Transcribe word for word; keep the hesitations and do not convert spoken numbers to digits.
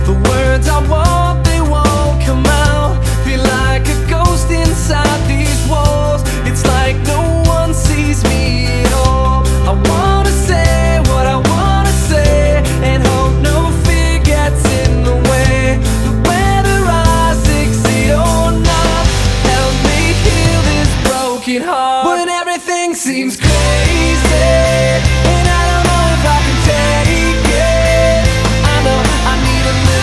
The words I want, they won't come out. Feel like a ghost inside these walls. It's like no one sees me at all. I wanna say what I wanna say, and hope no fear gets in the way. But whether I succeed or not, help me heal this broken heart. When everything seems great,